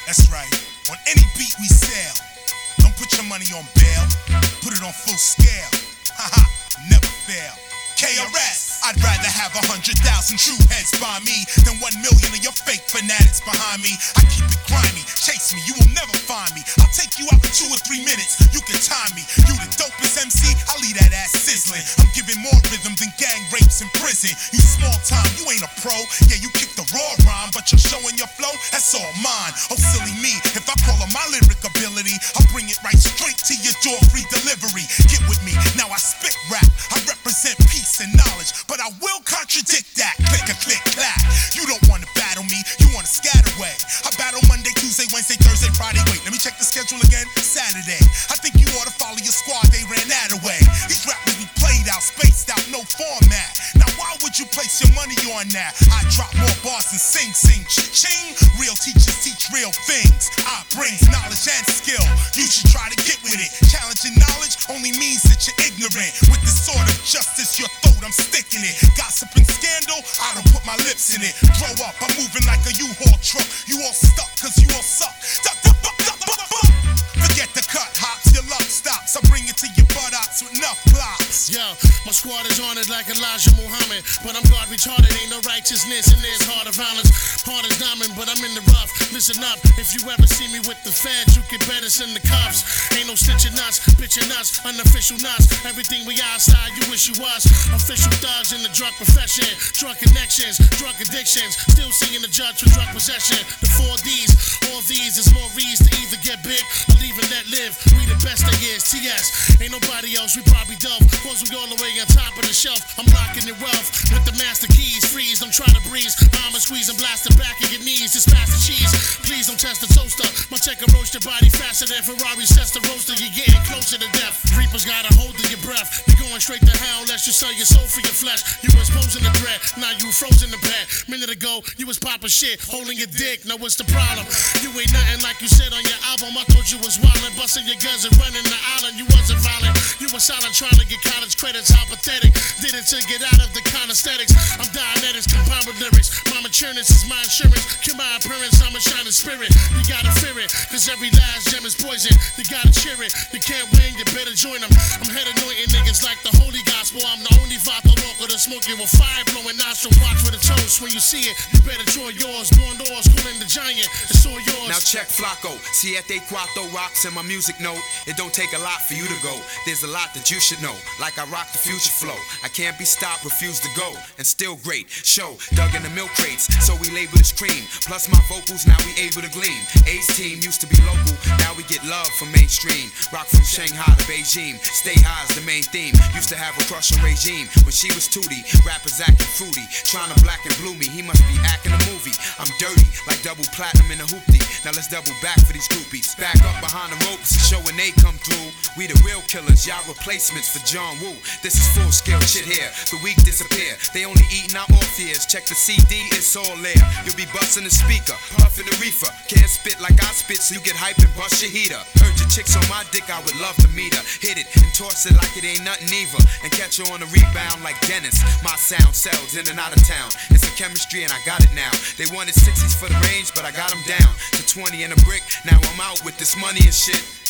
That's right. On any beat we sell. Don't put your money on bail. Put it on full scale. Haha, never fail. KRS, I'd rather have 100,000 true heads by me than 1 million of your fake fanatics behind me. I keep it grimy, chase me, you will never find me. I'll take you out in 2 or 3 minutes, you can time me. You the dopest MC, I'll leave that ass sizzling. I'm giving more rhythm than gang rapes in prison. You small time, you ain't a pro. Yeah, you kick the raw rhyme, but you're showing your flow, that's all mine. Oh silly me, if I call on my lyric ability, I'll bring it right straight to your door, free delivery. Get with me, now I spit rap, I represent peace and knowledge, but I will contradict that. Click a click clack. You don't want to battle me, you want to scatter away. I battle Monday, Tuesday, Wednesday, Thursday, Friday. Wait, let me check the schedule again. Saturday. I think you ought to follow your squad, they ran that away. These rappers be played out, spaced out, no format. Now why would you place your money on that? I drop more bars than sing, cha-ching. Real teachers teach real things. I brings knowledge and skill. You should try to get with it. Challenging knowledge only means that you're ignorant. With the sword of justice, your throat, I'm sticking it. Gossip and scandal, I don't put my lips in it. Grow up, I'm moving like a U-Haul truck. You all stuck, cause you all suck. Forget the cut, hops, your luck stops. I bring it to your buttocks with enough plops. Yo, my squad is on it like Elijah Muhammad, but I'm God retarded, ain't no righteousness, and there's heart of violence. Hard as diamond, but I'm in the rough. Listen up, if you ever see me with the feds, you can better send the cops. Ain't no snitching nuts, bitching nuts, unofficial nuts. Everything we outside, you wish you was. Official thugs in the drug profession, drug connections, drug addictions. Still seeing the judge for drug possession. The 4 Ds, all these is more reasons to either get big or leave and let live. We the best there is, TS. Ain't nobody else, we probably dope. Cause we all the way on top of the shelf. I'm locking your wealth with the master keys. Freeze, I'm trying to breeze. I'ma squeeze and blast the back of your knees. Just pass the cheese. Please don't test the toaster. My checker roast your body faster than Ferrari sets the roaster. You're getting closer to death. Reapers got a hold of your breath. You're going straight to hell unless you sell your soul for your flesh. You was posing the threat, now you frozen the bed. Minute ago, you was popping shit, holding your dick. Now what's the problem? You ain't nothing like you said on your album. I thought you was wildin', busting your guns and running the island. You wasn't violent. You was silent trying to get college credits. How pathetic. Did it to get out of the kind aesthetics. I'm Dianetics, combined with lyrics. My matureness is my insurance. Kill my appearance, I'm a shining spirit. You gotta fear it, cause every last gem is poison. You gotta cheer it. You can't win, you better join them. I'm head anointing niggas like the holy gospel. I'm the only vodka walker to smoke it with fire blowing nostril. Watch for the toast. When you see it, you better draw yours. Born doors, cooling the giant. It's all yours. Now check Flacco. Siete Cuatro rocks in my music note. It don't take a lot for you to go. There's a lot that you should know. Like I rock the future flow. I can't be stopped, refuse to go. And still great. Show dug in the milk crates, so we label as cream. Plus my vocals, now we able to gleam. Ace team used to be local, now we get love from mainstream. Rock from Shanghai to Beijing. Stay high is the main theme. Used to have a crush on Regime when she was Tootie. Rappers acting fruity, trying to black and blue me. He must be acting a movie. I'm dirty, like double platinum in a hoopty. Now let's double back for these groupies. Back up behind the ropes and show when they come through. We the real killers, y'all replacements for John Woo. This is full scale shit here. The weak disappear. They only eating out off ears. Check the CD, it's all there. You'll be busting the speaker, puffing the reefer. Can't spit like I spit, so you get hyped and bust your heater. Heard your chicks on my dick, I would love to meet her. Hit it and toss it like it ain't nothing either. And catch her on the rebound like Dennis. My sound sells in and out of town. It's a chemistry and I got it now. They wanted 60s for the range, but I got them down to 20 and a brick. Now I'm out with this money and shit.